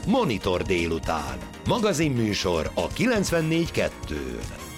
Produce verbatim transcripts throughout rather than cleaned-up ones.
Monitor délután. Magazinműsor a kilencvennégy kettőn.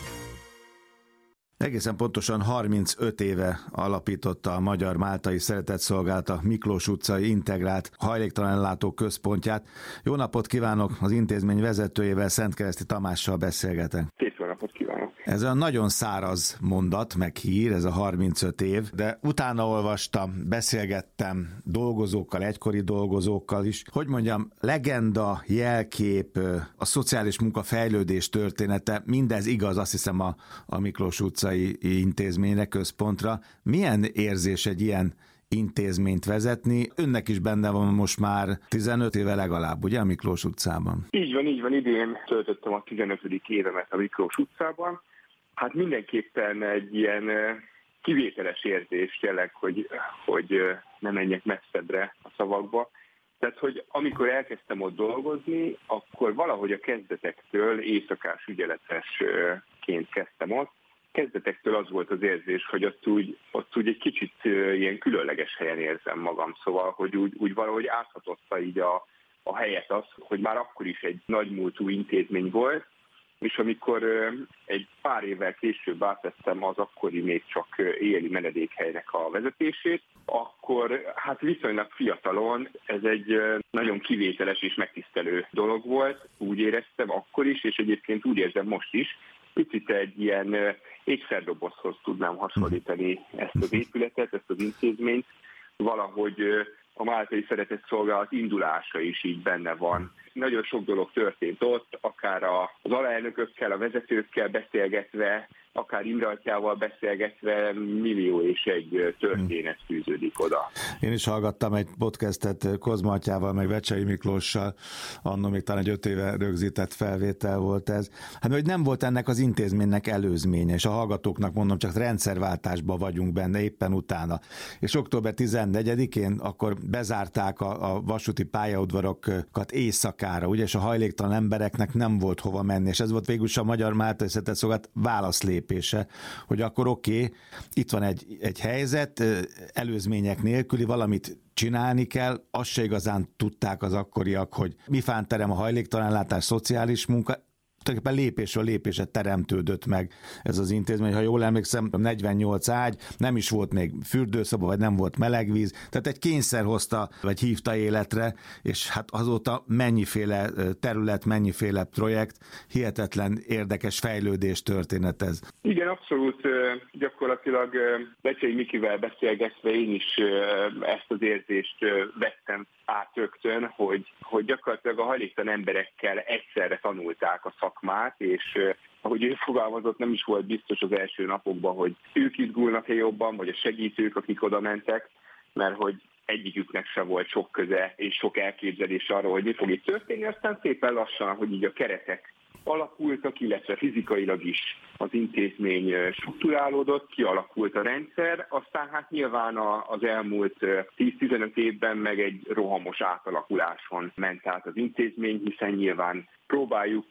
Egészen pontosan harmincöt éve alapította a Magyar Máltai Szeretetszolgálat a Miklós utcai integrált hajléktalanellátó központját. Jó napot kívánok! Az intézmény vezetőjével, Szentkereszti Tamással beszélgetek. Szép jó napot kívánok! Ez a nagyon száraz mondat, meg hír, ez a harmincöt év, de utána olvastam, beszélgettem dolgozókkal, egykori dolgozókkal is. Hogy mondjam, legenda, jelkép, a szociális munka fejlődés története, mindez igaz, azt hiszem a, a Miklós utcai intézményre, központra. Milyen érzés egy ilyen intézményt vezetni? Önnek is benne van most már tizenöt éve legalább, ugye, a Miklós utcában? Így van, így van. Idén töltöttem a tizenötödik évemet a Miklós utcában. Hát mindenképpen egy ilyen kivételes érzés tényleg, hogy, hogy nem menjek messzebbre a szavakba. Tehát, hogy amikor elkezdtem ott dolgozni, akkor valahogy a kezdetektől éjszakás ügyeletesként kezdtem ott. Kezdetektől az volt az érzés, hogy ott úgy, ott úgy egy kicsit ilyen különleges helyen érzem magam, szóval, hogy úgy, úgy valahogy áthatotta így a, a helyet az, hogy már akkor is egy nagymúltú intézmény volt, és amikor egy pár évvel később átvettem az akkori még csak éjjeli menedékhelynek a vezetését, akkor hát viszonylag fiatalon ez egy nagyon kivételes és megtisztelő dolog volt, úgy éreztem akkor is, és egyébként úgy érzem most is. Picit egy ilyen ékszerdobozhoz tudnám hasonlítani ezt az épületet, ezt az intézményt. Valahogy a Máltai Szeretetszolgálat indulása is így benne van. Nagyon sok dolog történt ott, akár az alelnökökkel, a vezetőkkel beszélgetve, akár Imre atyával beszélgetve, millió és egy történet fűződik oda. Én is hallgattam egy podcastet Kozma atyával, meg Vecsei Miklóssal, anno még talán egy öt éve rögzített felvétel volt ez. Hát, hogy nem volt ennek az intézménynek előzménye, és a hallgatóknak mondom, csak rendszerváltásban vagyunk benne éppen utána. És október tizennegyedikén akkor bezárták a, a vasúti pályaudvarokat éjszakára, ugye, és a hajléktalan embereknek nem volt hova menni, és ez volt végül is a Magyar Máltai Szeretetszolgálat válaszlépése, hogy akkor oké, okay, itt van egy, egy helyzet, előzmények nélküli valamit csinálni kell, azt se igazán tudták az akkoriak, hogy mi fánterem a hajléktalanellátás, szociális munka, tulajdonképpen lépésről lépésre teremtődött meg ez az intézmény. Ha jól emlékszem, negyvennyolc ágy, nem is volt még fürdőszoba, vagy nem volt melegvíz, tehát egy kényszer hozta, vagy hívta életre, és hát azóta mennyiféle terület, mennyiféle projekt, hihetetlen érdekes fejlődés történet ez. Igen, abszolút. Gyakorlatilag Becsei Mikivel beszélgetve én is ezt az érzést vettem át rögtön, hogy, hogy gyakorlatilag a hajléktalan emberekkel egyszerre tanulták a szakmát, és ahogy ő fogalmazott, nem is volt biztos az első napokban, hogy ők izgulnak-e jobban, vagy a segítők, akik oda mentek, mert hogy egyiküknek se volt sok köze és sok elképzelés arról, hogy mi fog itt történni, aztán szépen lassan, hogy így a keretek alakultak, illetve fizikailag is az intézmény strukturálódott, kialakult a rendszer, aztán hát nyilván az elmúlt tíz-tizenöt évben meg egy rohamos átalakuláson ment át az intézmény, hiszen nyilván próbáljuk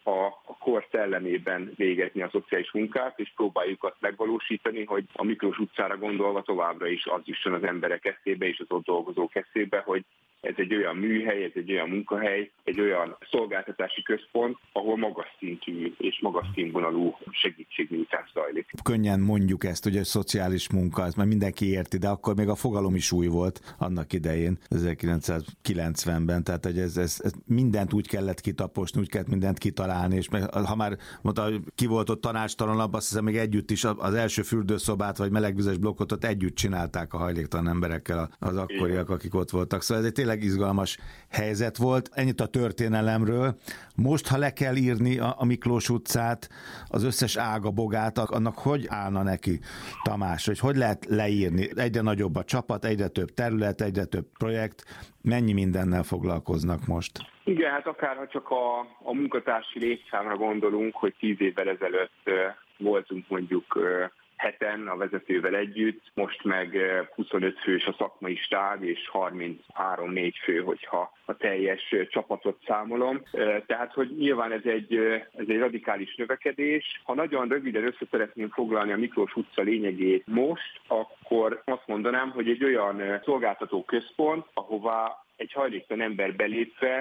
a kor szellemében végezni a szociális munkát, és próbáljuk azt megvalósítani, hogy a Miklós utcára gondolva továbbra is az jusson az emberek eszébe és az ott dolgozók eszébe, hogy ez egy olyan műhely, ez egy olyan munkahely, egy olyan szolgáltatási központ, ahol magas szintű és magas színvonalú segítségnyújtás zajlik. Könnyen mondjuk ezt, hogy a szociális munka, ez már mindenki érti, de akkor még a fogalom is új volt annak idején, ezerkilencszázkilencvenben, tehát hogy ez, ez, ez mindent úgy kellett kitaposni, úgy kellett mindent kitalálni, és meg, ha már mondta, ki volt ott tanácstalanabb, azt hiszem még együtt is az első fürdőszobát vagy melegvizes blokkot ott együtt csinálták a hajléktalan emberekkel az akkoriak, akik ott voltak. Szóval ez egy tényleg izgalmas helyzet volt. Ennyit a történelemről. Most, ha le kell írni a, a Miklós utcát, az összes ága bogát, annak hogy állna neki, Tamás, hogy hogy lehet leírni? Egyre nagyobb a csapat, egyre több terület, egyre több projekt. Mennyi mindennel foglalkoznak most? Igen, hát akárha csak a, a munkatársi létszámra gondolunk, hogy tíz évvel ezelőtt voltunk mondjuk heten a vezetővel együtt, most meg huszonöt fős a szakmai stáb, és harminchárom-négy fő, hogyha a teljes csapatot számolom. Tehát, hogy nyilván ez egy, ez egy radikális növekedés. Ha nagyon röviden össze szeretném foglalni a Miklós utca lényegét most, akkor azt mondanám, hogy egy olyan szolgáltató központ, ahová egy hajléktalan ember belépve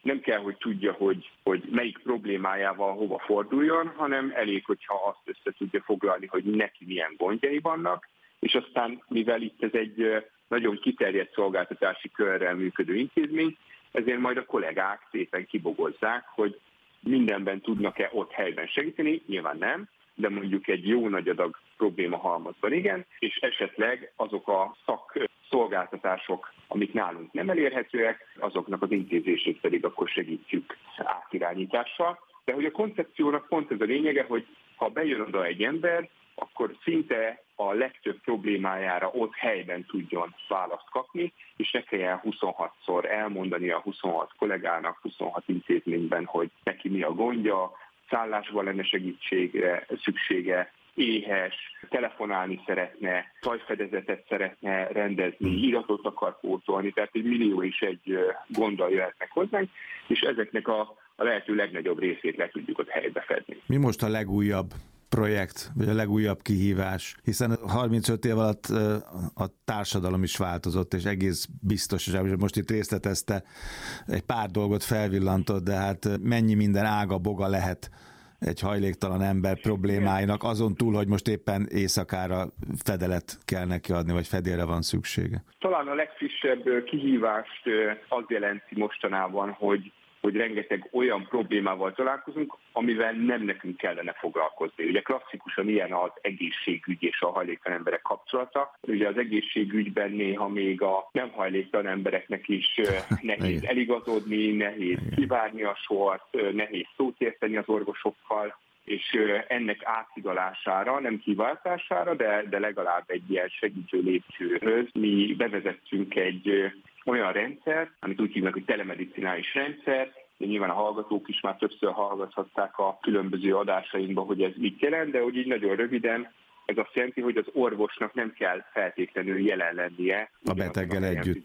nem kell, hogy tudja, hogy, hogy melyik problémájával hova forduljon, hanem elég, hogyha azt össze tudja foglalni, hogy neki milyen gondjai vannak, és aztán, mivel itt ez egy nagyon kiterjedt szolgáltatási körrel működő intézmény, ezért majd a kollégák szépen kibogozzák, hogy mindenben tudnak-e ott helyben segíteni, nyilván nem, de mondjuk egy jó nagy adag probléma halmazban igen, és esetleg azok a szakszolgáltatások, amik nálunk nem elérhetőek, azoknak az intézését pedig akkor segítjük átirányítással. De hogy a koncepciónak pont ez a lényege, hogy ha bejön oda egy ember, akkor szinte a legtöbb problémájára ott helyben tudjon választ kapni, és ne kelljen huszonhatszor elmondani a huszonhat kollégának, huszonhat intézményben, hogy neki mi a gondja, szállásban lenne segítségre szüksége, éhes, telefonálni szeretne, tajfedezetet szeretne rendezni, iratot akar pótolni, tehát egy millió és egy gonddal jöhetnek hozzánk, és ezeknek a, a lehető legnagyobb részét le tudjuk ott helybe fedni. Mi most a legújabb projekt, vagy a legújabb kihívás, hiszen harmincöt év alatt a társadalom is változott, és egész biztos, hogy most itt részletezte, egy pár dolgot felvillantott, de hát mennyi minden ága boga lehet egy hajléktalan ember problémáinak, azon túl, hogy most éppen éjszakára fedelet kell neki adni, vagy fedélre van szüksége. Talán a legfrissebb kihívást az jelenti mostanában, hogy hogy rengeteg olyan problémával találkozunk, amivel nem nekünk kellene foglalkozni. Ugye klasszikusan ilyen az egészségügy és a hajléktalan emberek kapcsolata. Ugye az egészségügyben néha még a nem hajléktalan embereknek is nehéz eligazodni, nehéz kivárni a sort, nehéz szót érteni az orvosokkal, és ennek átigalására, nem kiváltására, de, de legalább egy ilyen segítő lépcsőhöz mi bevezettünk egy olyan rendszer, amit úgy hívnak, hogy telemedicinális rendszer, de nyilván a hallgatók is már többször hallgathatták a különböző adásainkban, hogy ez mit jelent, de hogy így nagyon röviden ez azt jelenti, hogy az orvosnak nem kell feltétlenül jelen lennie a beteggel együtt,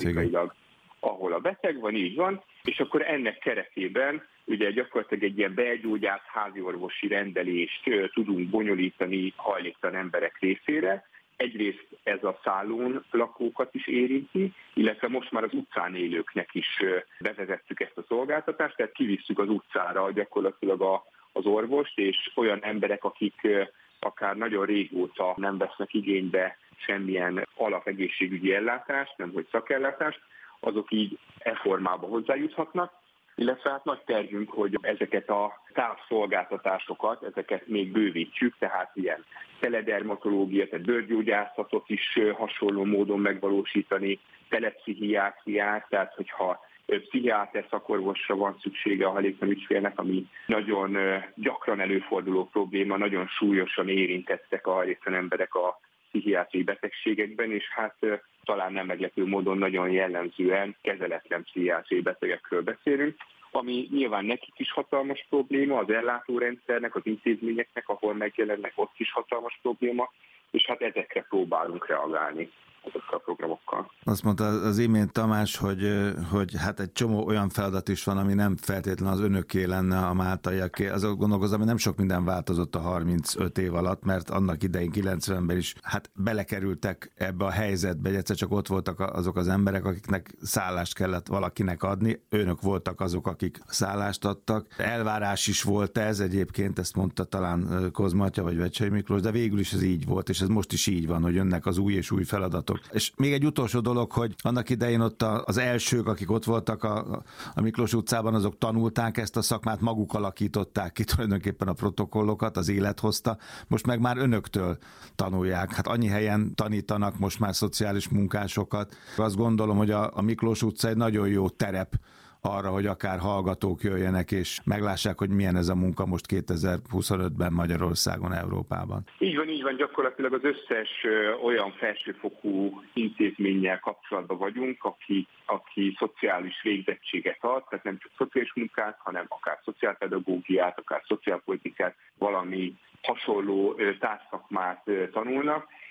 ahol a beteg van, így van, és akkor ennek keretében ugye gyakorlatilag egy ilyen belgyógyász háziorvosi rendelést tudunk bonyolítani hajléktalan emberek részére. Egyrészt ez a szállón lakókat is érinti, illetve most már az utcán élőknek is bevezettük ezt a szolgáltatást, tehát kivisszük az utcára gyakorlatilag a, az orvost, és olyan emberek, akik akár nagyon régóta nem vesznek igénybe semmilyen alapegészségügyi ellátást, nem hogy szakellátást, azok így e formában hozzájuthatnak. Illetve hát nagy tervünk, hogy ezeket a távszolgáltatásokat, ezeket még bővítsük, tehát ilyen teledermatológia, tehát bőrgyógyászatot is hasonló módon megvalósítani, telepszichiátriát, tehát hogyha pszichiáter szakorvosra van szüksége a hajléktalan ügyfélnek, ami nagyon gyakran előforduló probléma, nagyon súlyosan érintettek a hajléktalan emberek a pszichiátriai betegségekben, és hát talán nem meglepő módon nagyon jellemzően kezeletlen pszichiátriai betegekről beszélünk, ami nyilván nekik is hatalmas probléma, az ellátórendszernek, az intézményeknek, ahol megjelennek, ott is hatalmas probléma, és hát ezekre próbálunk reagálni azokkal a programokkal. Azt mondta az imént Tamás, hogy, hogy hát egy csomó olyan feladat is van, ami nem feltétlenül az önöké lenne, a máltaiaké. Azok gondolkozom, hogy nem sok minden változott a harmincöt év alatt, mert annak idején kilencvenben is hát belekerültek ebbe a helyzetbe, hogy egyszer csak ott voltak azok az emberek, akiknek szállást kellett valakinek adni. Önök voltak azok, akik szállást adtak. Elvárás is volt ez egyébként, ezt mondta talán Kozma Atya vagy Vecsei Miklós, de végül is ez így volt, és ez most is így van, hogy jönnek az új és új feladatok. És még egy utolsó dolog, hogy annak idején ott az elsők, akik ott voltak a, a Miklós utcában, azok tanulták ezt a szakmát, maguk alakították ki tulajdonképpen a protokollokat, az élet hozta. Most meg már önöktől tanulják. Hát annyi helyen tanítanak most már szociális munkásokat. Azt gondolom, hogy a, a Miklós utca egy nagyon jó terep arra, hogy akár hallgatók jöjjenek, és meglássák, hogy milyen ez a munka most kétezer-huszonötben Magyarországon, Európában. Így van, így van, gyakorlatilag az összes olyan felsőfokú intézménnyel kapcsolatban vagyunk, aki, aki szociális végzettséget ad, tehát nem csak szociális munkát, hanem akár szociálpedagógiát, akár szociálpolitikát, valami hasonló társzakmát tanulnak,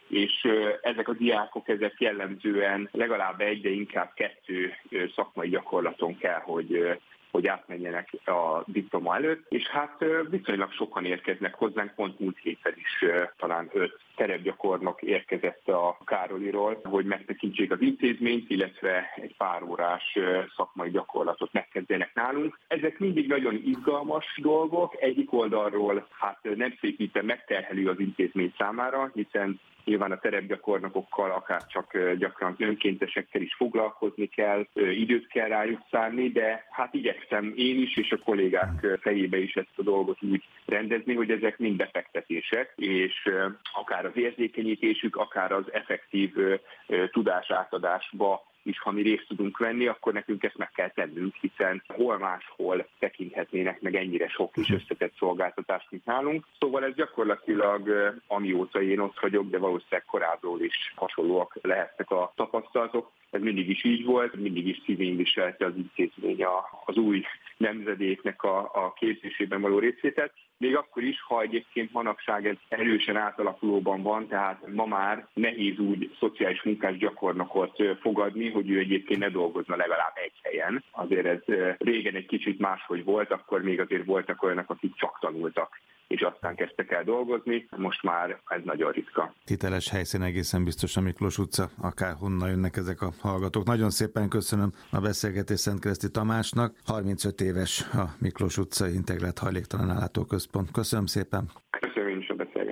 és ezek a diákok ezek jellemzően legalább egy, de inkább kettő szakmai gyakorlaton kell, hogy hogy átmenjenek a diploma előtt, és hát viszonylag sokan érkeznek hozzánk, pont múlt héten is talán öt terepgyakornok érkezett a Károliról, hogy megtekintsék az intézményt, illetve egy pár órás szakmai gyakorlatot megkezdjenek nálunk. Ezek mindig nagyon izgalmas dolgok, egyik oldalról hát nem szépíten megterhelő az intézmény számára, hiszen nyilván a terepgyakornokokkal, akár csak gyakran önkéntesekkel is foglalkozni kell, időt kell rájuk szánni, de hát igyekszem én is, és a kollégák fejébe is ezt a dolgot úgy rendezni, hogy ezek mind befektetések, és akár az érzékenyítésük, akár az effektív tudásátadásba is, ha mi részt tudunk venni, akkor nekünk ezt meg kell tennünk, hiszen hol máshol tekinthetnének meg ennyire sok és összetett szolgáltatást, mint nálunk. Szóval ez gyakorlatilag amióta én ott vagyok, de valószínűleg korábban is hasonlóak lehetnek a tapasztalatok. Ez mindig is így volt, mindig is szívén viselte az intézmény az új nemzedéknek a, a képzésében való részvételt. Még akkor is, ha egyébként manapság ez erősen átalakulóban van, tehát ma már nehéz úgy szociális munkás gyakornokot fogadni, hogy ő egyébként ne dolgozna legalább egy helyen. Azért ez régen egy kicsit máshogy volt, akkor még azért voltak olyanok, akik csak tanultak, és aztán kezdtek el dolgozni, most már ez nagyon ritka. Hiteles helyszín egészen biztos a Miklós utca, akár honnan jönnek ezek a hallgatók. Nagyon szépen köszönöm a beszélgetést Szentkereszti Tamásnak. harmincöt éves a Miklós utcai Integrált Hajléktalan Ellátó Központ. Köszönöm szépen.